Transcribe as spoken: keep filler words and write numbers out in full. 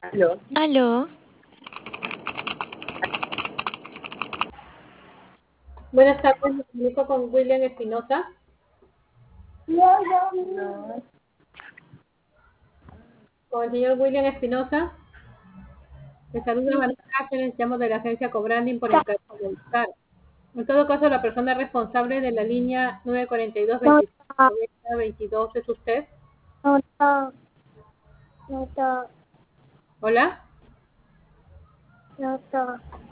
Aló. Aló, Buenas tardes, me comunico con William Espinosa. No, no, no. Con el señor William Espinosa. Le saluda Vanessa Cáceres, llamo de la agencia Cobranding por encargo de buscar. En todo caso, la persona responsable de la línea nueve cuatro dos, No, veinticinco noventa, veintidós es usted. no, no, no, no, Hola. no, no.